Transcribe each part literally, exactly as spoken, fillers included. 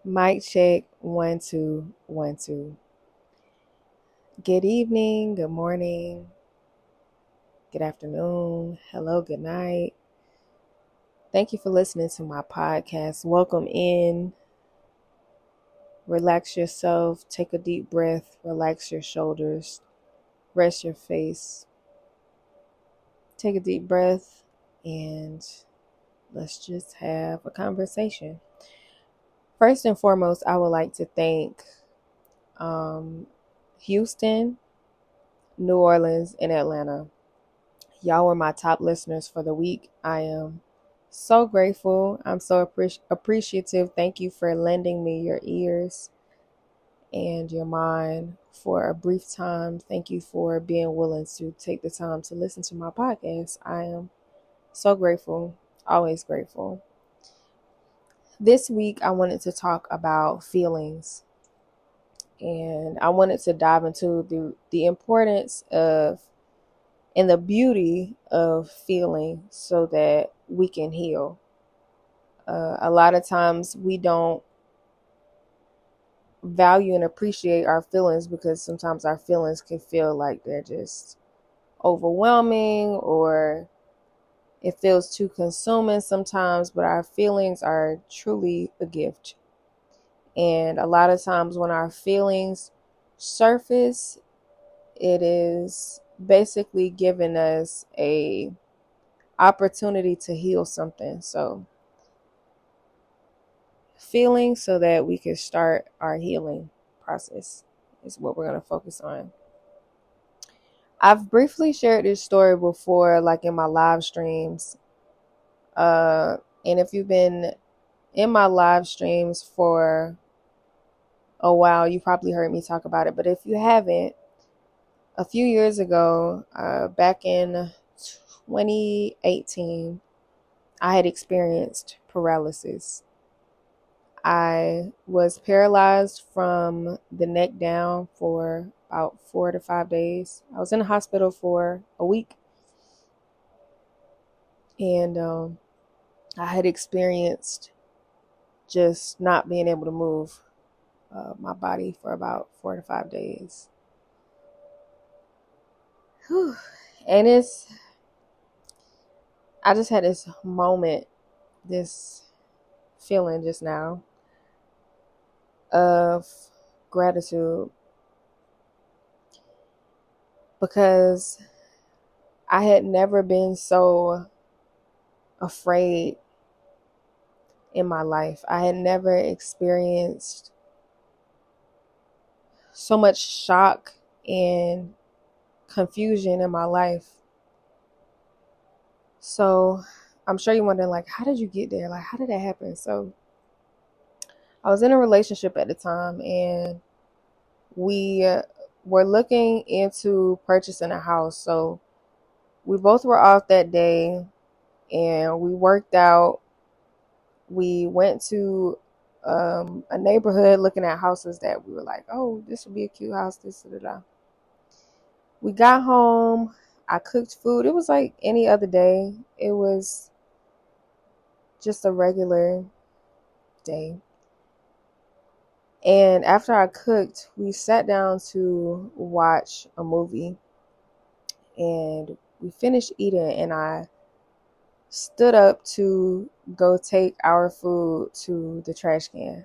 Mic check, one, two, one, two. Good evening, good morning, good afternoon, hello, good night. Thank you for listening to my podcast. Welcome in. Relax yourself, take a deep breath, relax your shoulders, rest your face. Take a deep breath, and let's just have a conversation. First and foremost, I would like to thank um, Houston, New Orleans, and Atlanta. Y'all were my top listeners for the week. I am so grateful. I'm so appreci- appreciative. Thank you for lending me your ears and your mind for a brief time. Thank you for being willing to take the time to listen to my podcast. I am so grateful, always grateful. This week, I wanted to talk about feelings, and I wanted to dive into the, the importance of and the beauty of feeling so that we can heal. Uh, a lot of times we don't value and appreciate our feelings because sometimes our feelings can feel like they're just overwhelming, or it feels too consuming sometimes, but our feelings are truly a gift. And a lot of times when our feelings surface, it is basically giving us a opportunity to heal something. So feeling so that we can start our healing process is what we're going to focus on. I've briefly shared this story before, like in my live streams. Uh, and if you've been in my live streams for a while, you probably heard me talk about it. But if you haven't, a few years ago, uh, back in twenty eighteen, I had experienced paralysis. I was paralyzed from the neck down for about four to five days. I was in the hospital for a week. And um, I had experienced just not being able to move uh, my body for about four to five days. Whew. And it's, I just had this moment, this feeling just now of gratitude, because I had never been so afraid in my life. I had never experienced so much shock and confusion in my life. So I'm sure you're wondering, like, how did you get there? Like, how did that happen? So I was in a relationship at the time, and we were looking into purchasing a house. So we both were off that day, and we worked out. We went to um, a neighborhood looking at houses that we were like, oh, this would be a cute house, this, da, da, da. We got home. I cooked food. It was like any other day. It was just a regular day. And after I cooked, we sat down to watch a movie. And we finished eating, and I stood up to go take our food to the trash can.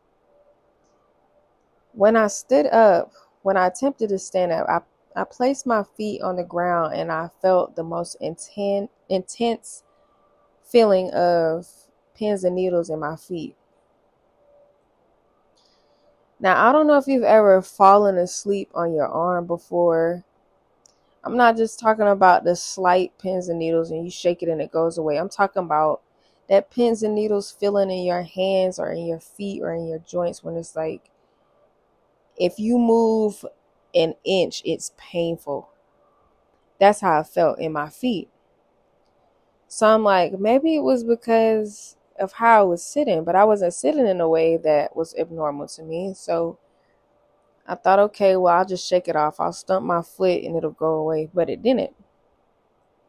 When I stood up, when I attempted to stand up, I, I placed my feet on the ground, and I felt the most intense, intense feeling of pins and needles in my feet. Now, I don't know if you've ever fallen asleep on your arm before. I'm not just talking about the slight pins and needles and you shake it and it goes away. I'm talking about that pins and needles feeling in your hands or in your feet or in your joints, when it's like, if you move an inch, it's painful. That's how I felt in my feet. So I'm like, maybe it was because of how I was sitting, but I wasn't sitting in a way that was abnormal to me. So I thought, okay, well, I'll just shake it off. I'll stump my foot and it'll go away, but it didn't.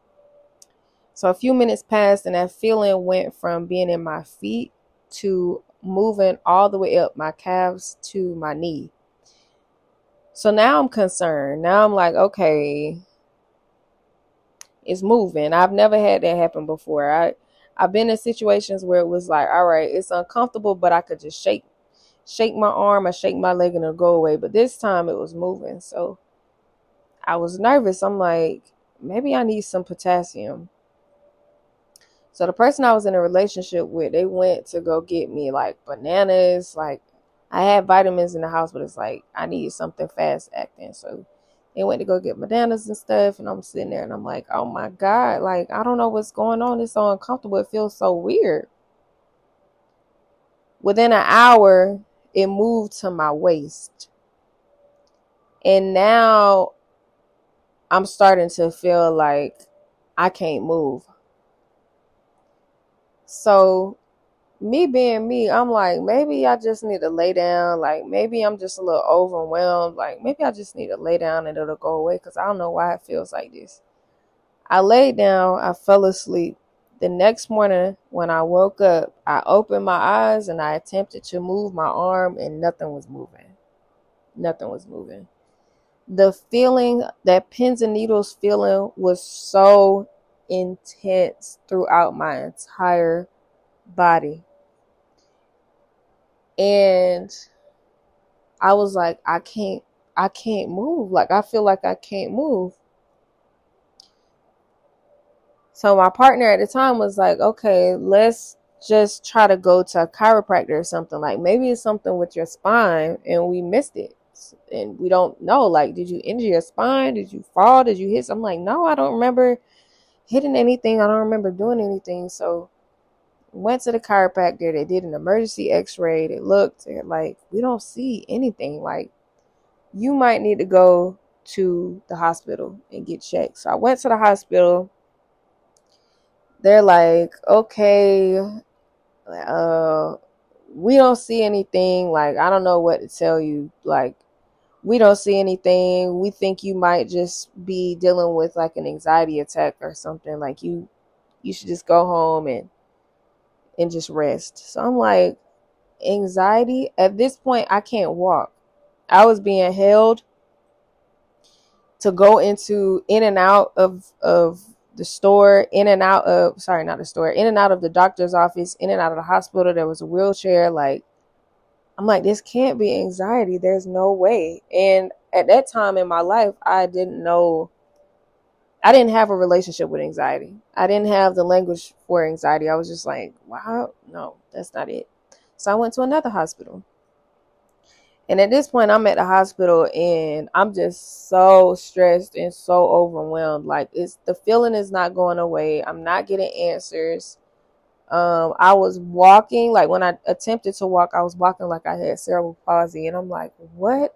So a few minutes passed, and that feeling went from being in my feet to moving all the way up my calves to my knee. So now I'm concerned. Now I'm like, okay, it's moving. I've never had that happen before. I, I've been in situations where it was like, all right, it's uncomfortable, but I could just shake, shake my arm or shake my leg and it'll go away. But this time it was moving. So I was nervous. I'm like, maybe I need some potassium. So the person I was in a relationship with, they went to go get me like bananas. Like I had vitamins in the house, but it's like I need something fast acting. So they went to go get bananas and stuff. And I'm sitting there and I'm like, oh my God, like I don't know what's going on. It's so uncomfortable. It feels so weird. Within an hour, it moved to my waist. And now I'm starting to feel like I can't move. So me being me, I'm like, maybe I just need to lay down. Like maybe I'm just a little overwhelmed. Like maybe I just need to lay down and it'll go away because I don't know why it feels like this. I laid down. I fell asleep. The next morning when I woke up, I opened my eyes and I attempted to move my arm and nothing was moving. Nothing was moving. The feeling, that pins and needles feeling was so intense throughout my entire body. And I was like, I can't, I can't move. Like, I feel like I can't move. So my partner at the time was like, okay, let's just try to go to a chiropractor or something. Like maybe it's something with your spine and we missed it. And we don't know, like, did you injure your spine? Did you fall? Did you hit? I'm like, no, I don't remember hitting anything. I don't remember doing anything. So went to the chiropractor. They did an emergency x-ray. They looked. They're like, we don't see anything. Like, you might need to go to the hospital and get checked. So I went to the hospital. They're like, okay, uh, we don't see anything. Like, I don't know what to tell you. Like, we don't see anything. We think you might just be dealing with like an anxiety attack or something. Like you, you should just go home and, and just rest. So I'm like, anxiety? At this point, I can't walk. I was being held to go into, in and out of, of the store, in and out of, sorry, not the store, in and out of the doctor's office, in and out of the hospital. There was a wheelchair. Like, I'm like, this can't be anxiety. There's no way. And at that time in my life, I didn't know, I didn't have a relationship with anxiety. I didn't have the language for anxiety. I was just like, wow, no, that's not it. So I went to another hospital. And at this point, I'm at the hospital and I'm just so stressed and so overwhelmed. Like, it's, the feeling is not going away. I'm not getting answers. Um, I was walking, like when I attempted to walk, I was walking like I had cerebral palsy. And I'm like, what?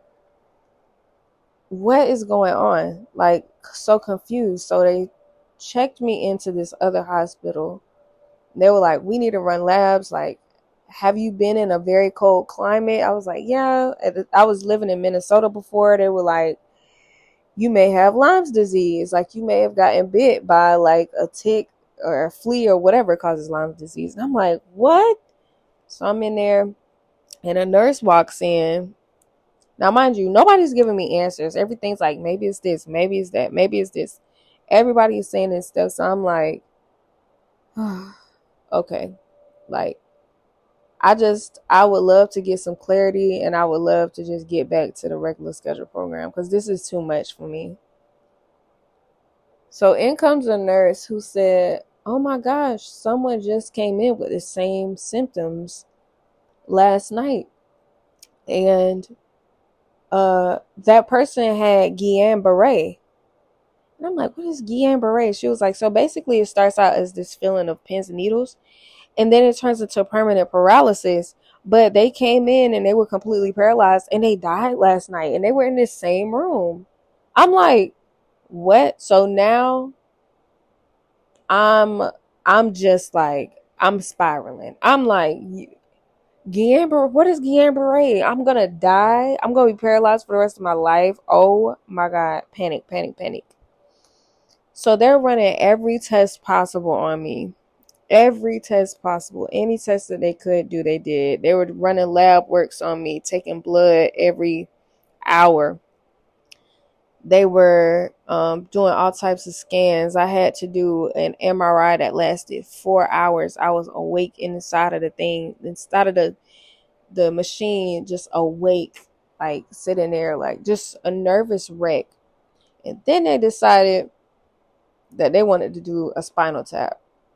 What is going on? Like, so confused. So they checked me into this other hospital. They were like, we need to run labs. Like, have you been in a very cold climate? I was like, yeah. I was living in Minnesota before. They were like, you may have Lyme's disease. Like, you may have gotten bit by like a tick or a flea or whatever causes Lyme disease. And I'm like, what? So I'm in there and a nurse walks in. Now, mind you, nobody's giving me answers. Everything's like, maybe it's this, maybe it's that, maybe it's this. Everybody is saying this stuff. So I'm like, oh, okay. Like, I just, I would love to get some clarity and I would love to just get back to the regular schedule program because this is too much for me. So in comes a nurse who said, oh my gosh, someone just came in with the same symptoms last night. And uh, that person had Guillain-Barré. And I'm like, what is Guillain-Barré? She was like, so basically it starts out as this feeling of pins and needles. And then it turns into permanent paralysis. But they came in and they were completely paralyzed and they died last night. And they were in this same room. I'm like, what? So now I'm I'm just like, I'm spiraling. I'm like, Guillain-Barré, what is Guillain-Barré? I'm going to die. I'm going to be paralyzed for the rest of my life. Oh my God. Panic, panic, panic. So they're running every test possible on me. every test possible. Any test that they could do, they did. They were running lab works on me, taking blood every hour. They were um, doing all types of scans. I had to do an M R I that lasted four hours. I was awake inside of the thing, inside of the the machine, just awake, like sitting there, like just a nervous wreck. And then they decided that they wanted to do a spinal tap.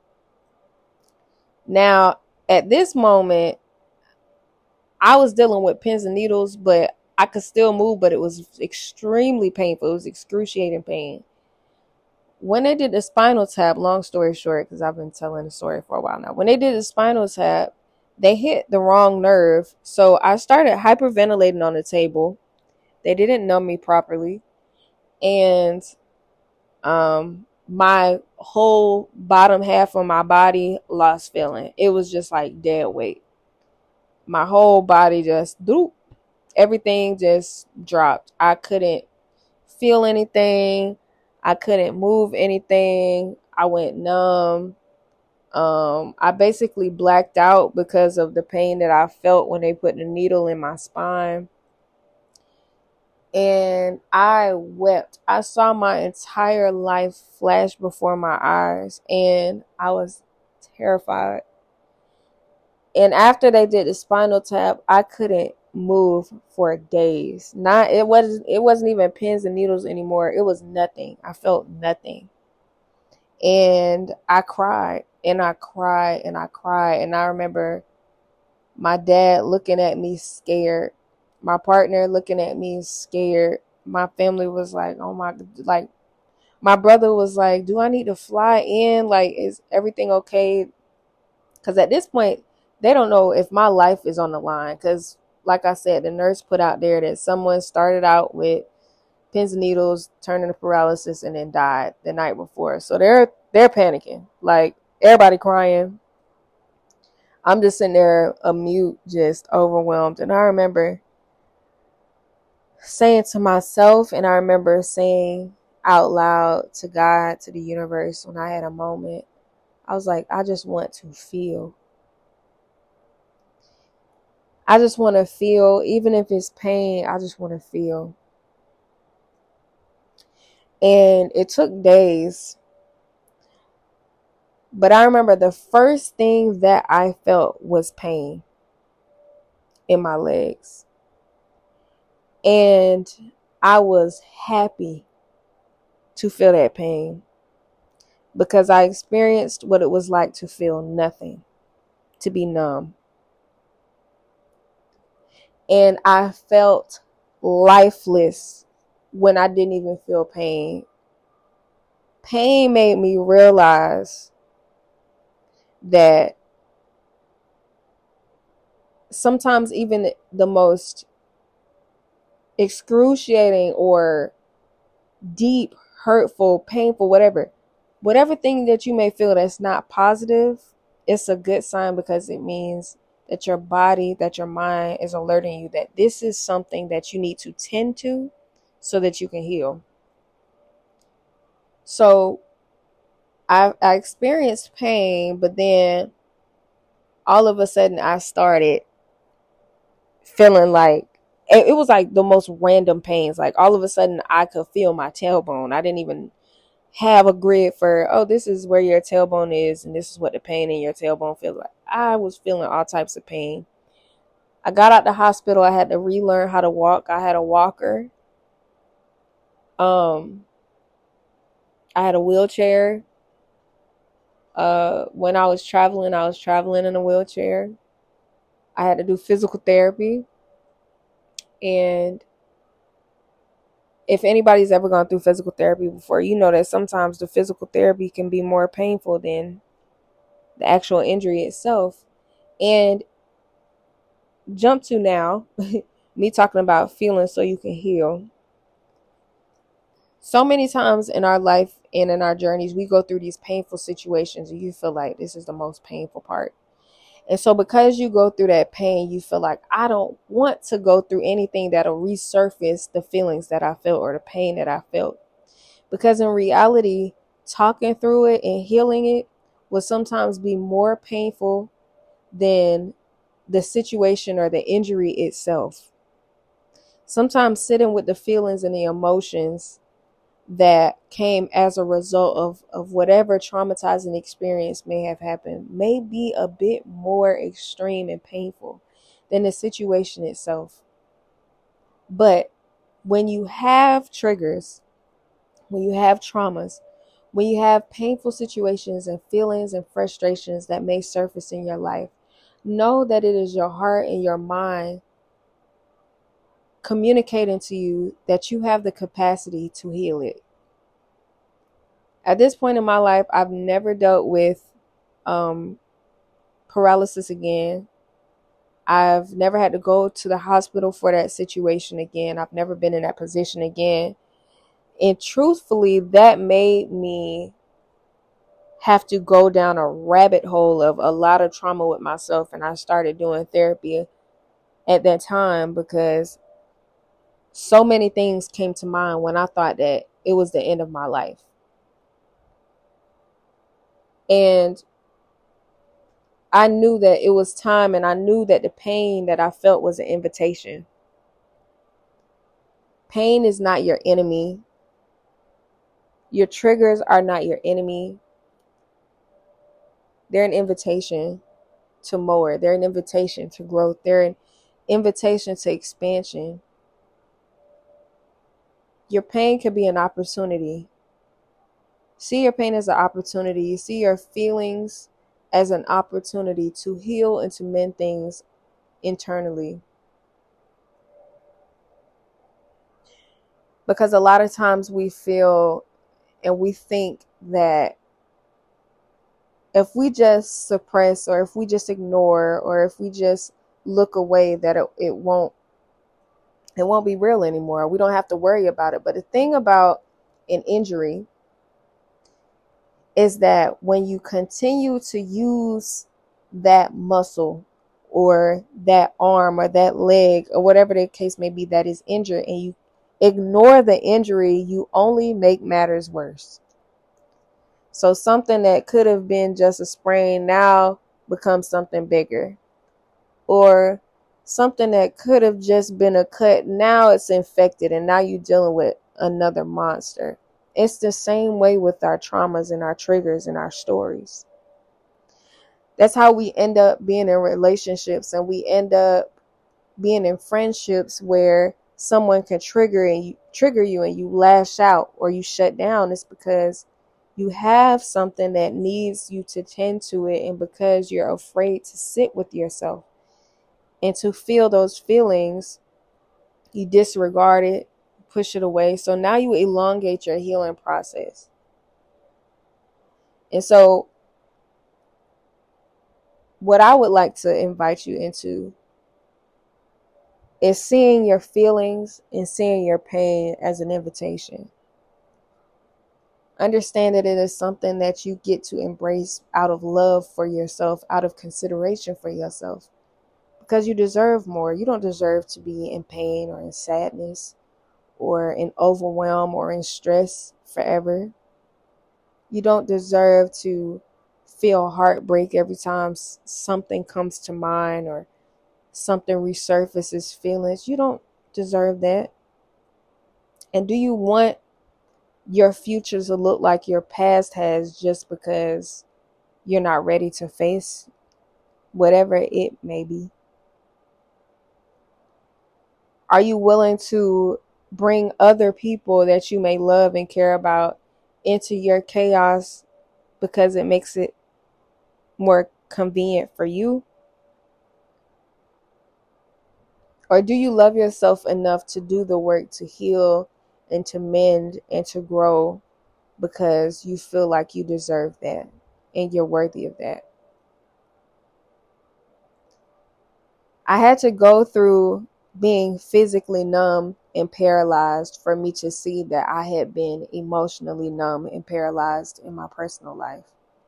Now, at this moment, I was dealing with pins and needles, but I could still move, but it was extremely painful. It was excruciating pain. When they did the spinal tap, long story short, because I've been telling the story for a while now. When they did the spinal tap, they hit the wrong nerve. So I started hyperventilating on the table. They didn't numb me properly. And um, my whole bottom half of my body lost feeling. It was just like dead weight. My whole body just doop. Everything just dropped. I couldn't feel anything. I couldn't move anything. I went numb. Um, I basically blacked out because of the pain that I felt when they put the needle in my spine. And I wept. I saw my entire life flash before my eyes, and I was terrified. And after they did the spinal tap, I couldn't move for days. Not it wasn't it wasn't even pins and needles anymore. It was nothing. I felt nothing. And I cried and I cried and I cried. And I remember my dad looking at me scared. My partner looking at me scared. My family was like, oh my, like, my brother was like, do I need to fly in? Like, is everything okay? Because at this point, they don't know if my life is on the line. Because, like I said, the nurse put out there that someone started out with pins and needles, turned into paralysis, and then died the night before. So they're they're panicking. Like, everybody crying. I'm just sitting there, a mute, just overwhelmed. And I remember saying to myself, and I remember saying out loud to God, to the universe, when I had a moment, I was like, I just want to feel. I just want to feel, even if it's pain, I just want to feel. And it took days. But I remember the first thing that I felt was pain in my legs. And I was happy to feel that pain because I experienced what it was like to feel nothing, to be numb. And I felt lifeless when I didn't even feel pain. Pain made me realize that sometimes even the most excruciating or deep, hurtful, painful, whatever, whatever thing that you may feel that's not positive, it's a good sign because it means that your body, that your mind is alerting you that this is something that you need to tend to so that you can heal. So I, I experienced pain, but then all of a sudden I started feeling like it, it was like the most random pains. Like all of a sudden I could feel my tailbone. I didn't even have a grid for, oh, this is where your tailbone is and this is what the pain in your tailbone feels like. I was feeling all types of pain. I got out the hospital. I had to relearn how to walk. I had a walker. Um, I had a wheelchair. Uh, when I was traveling, I was traveling in a wheelchair. I had to do physical therapy. And if anybody's ever gone through physical therapy before, you know that sometimes the physical therapy can be more painful than the actual injury itself. And jump to now, me talking about feeling so you can heal. So many times in our life and in our journeys, we go through these painful situations and you feel like this is the most painful part. And so because you go through that pain, you feel like, I don't want to go through anything that'll resurface the feelings that I felt or the pain that I felt. Because in reality, talking through it and healing it will sometimes be more painful than the situation or the injury itself. Sometimes sitting with the feelings and the emotions that came as a result of, of whatever traumatizing experience may have happened may be a bit more extreme and painful than the situation itself. But when you have triggers, when you have traumas, when you have painful situations and feelings and frustrations that may surface in your life, know that it is your heart and your mind communicating to you that you have the capacity to heal it. At this point in my life, I've never dealt with um, paralysis again. I've never had to go to the hospital for that situation again. I've never been in that position again. And truthfully, that made me have to go down a rabbit hole of a lot of trauma with myself. And I started doing therapy at that time because so many things came to mind when I thought that it was the end of my life. And I knew that it was time, and I knew that the pain that I felt was an invitation. Pain is not your enemy. Your triggers are not your enemy. They're an invitation to more. They're an invitation to growth. They're an invitation to expansion. Your pain could be an opportunity. See your pain as an opportunity. See your feelings as an opportunity to heal and to mend things internally. Because a lot of times we feel and we think that if we just suppress, or if we just ignore, or if we just look away, that it, it won't it won't be real anymore. We don't have to worry about it. But the thing about an injury is that when you continue to use that muscle or that arm or that leg or whatever the case may be that is injured, and you ignore the injury, you only make matters worse. So something that could have been just a sprain now becomes something bigger. Or something that could have just been a cut, now it's infected, and now you're dealing with another monster. It's the same way with our traumas and our triggers and our stories. That's how we end up being in relationships, and we end up being in friendships where someone can trigger and you trigger you and you lash out or you shut down. It's because you have something that needs you to tend to it, and because you're afraid to sit with yourself and to feel those feelings, you disregard it, push it away. So now you elongate your healing process. And so what I would like to invite you into is seeing your feelings and seeing your pain as an invitation. Understand that it is something that you get to embrace out of love for yourself, out of consideration for yourself, because you deserve more. You don't deserve to be in pain or in sadness or in overwhelm or in stress forever. You don't deserve to feel heartbreak every time something comes to mind or something resurfaces feelings. You don't deserve that. And do you want your future to look like your past has just because you're not ready to face whatever it may be? Are you willing to bring other people that you may love and care about into your chaos because it makes it more convenient for you? Or do you love yourself enough to do the work to heal and to mend and to grow because you feel like you deserve that and you're worthy of that? I had to go through being physically numb and paralyzed for me to see that I had been emotionally numb and paralyzed in my personal life.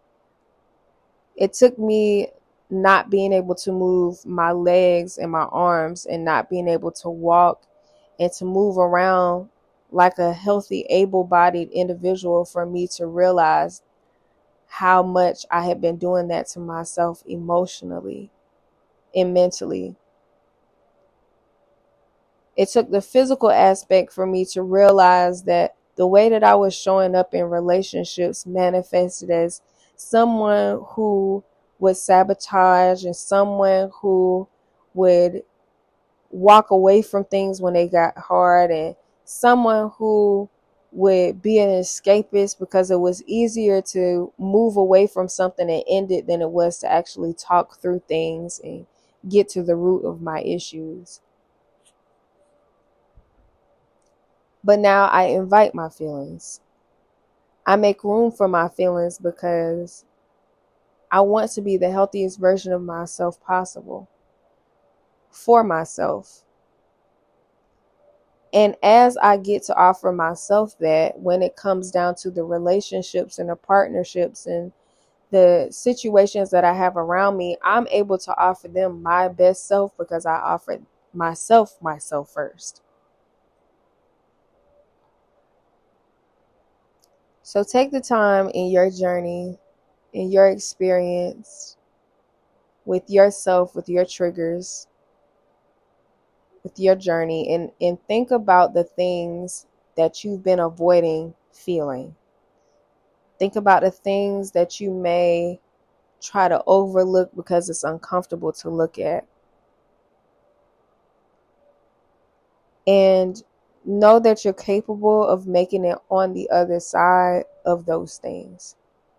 It took me not being able to move my legs and my arms and not being able to walk and to move around like a healthy, able-bodied individual for me to realize how much I had been doing that to myself emotionally and mentally. It took the physical aspect for me to realize that the way that I was showing up in relationships manifested as someone who would sabotage and someone who would walk away from things when they got hard, and someone who would be an escapist because it was easier to move away from something that ended than it was to actually talk through things and get to the root of my issues. But now I invite my feelings. I make room for my feelings because I want to be the healthiest version of myself possible for myself. And as I get to offer myself that, when it comes down to the relationships and the partnerships and the situations that I have around me, I'm able to offer them my best self because I offered myself myself first. So take the time in your journey, in your experience with yourself, with your triggers, with your journey, and, and think about the things that you've been avoiding feeling. Think about the things that you may try to overlook because it's uncomfortable to look at. And know that you're capable of making it on the other side of those things.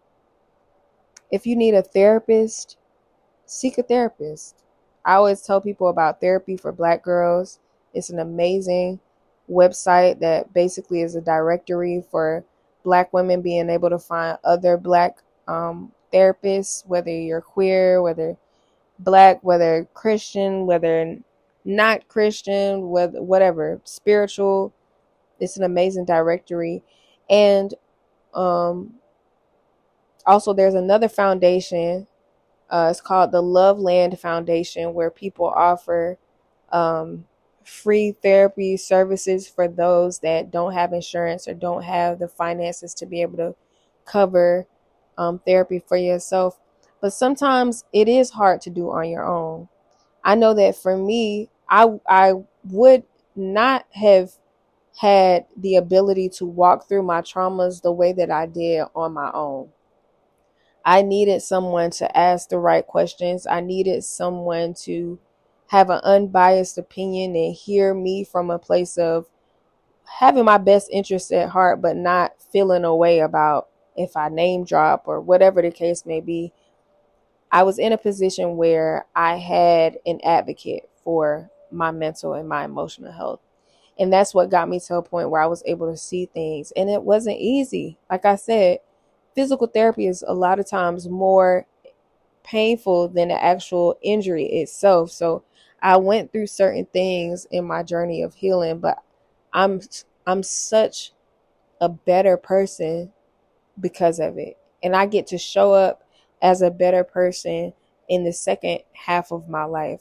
If you need a therapist, seek a therapist. I always tell people about Therapy for Black Girls. It's an amazing website that basically is a directory for Black women being able to find other Black um, therapists, whether you're queer, whether Black, whether Christian, whether not Christian, whether whatever, spiritual. It's an amazing directory. And um, also there's another foundation. Uh, it's called the Love Land Foundation, where people offer um, free therapy services for those that don't have insurance or don't have the finances to be able to cover um, therapy for yourself. But sometimes it is hard to do on your own. I know that for me, I I would not have had the ability to walk through my traumas the way that I did on my own. I needed someone to ask the right questions. I needed someone to have an unbiased opinion and hear me from a place of having my best interests at heart, but not feeling a way about if I name drop or whatever the case may be. I was in a position where I had an advocate for my mental and my emotional health. And that's what got me to a point where I was able to see things. And it wasn't easy. Like I said, physical therapy is a lot of times more painful than the actual injury itself. So I went through certain things in my journey of healing, but I'm I'm such a better person because of it. And I get to show up as a better person in the second half of my life.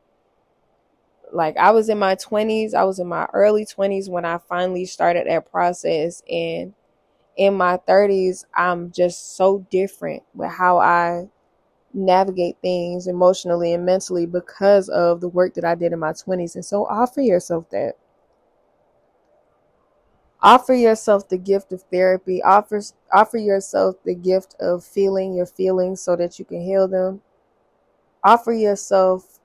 Like I was in my twenties, I was in my early twenties when I finally started that process, and in my thirties, I'm just so different with how I navigate things emotionally and mentally because of the work that I did in my twenties. And so offer yourself that. Offer yourself the gift of therapy. Offer, offer yourself the gift of feeling your feelings so that you can heal them. Offer yourself,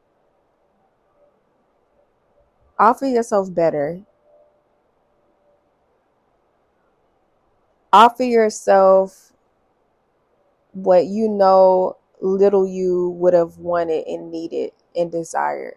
offer yourself better. Offer yourself what you know little you would have wanted and needed and desired.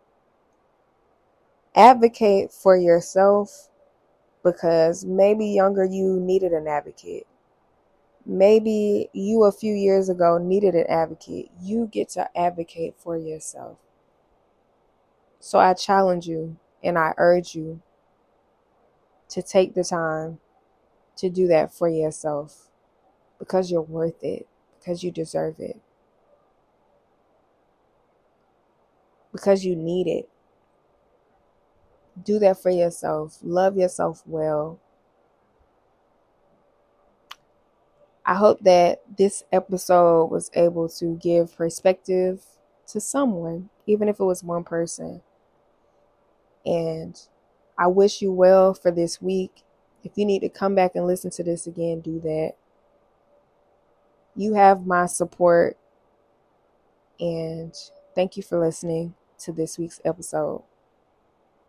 Advocate for yourself, because maybe younger you needed an advocate. Maybe you a few years ago needed an advocate. You get to advocate for yourself. So I challenge you and I urge you to take the time to do that for yourself, because you're worth it, because you deserve it, because you need it. Do that for yourself. Love yourself well. I hope that this episode was able to give perspective to someone, even if it was one person. And I wish you well for this week. If you need to come back and listen to this again, do that. You have my support. And thank you for listening to this week's episode.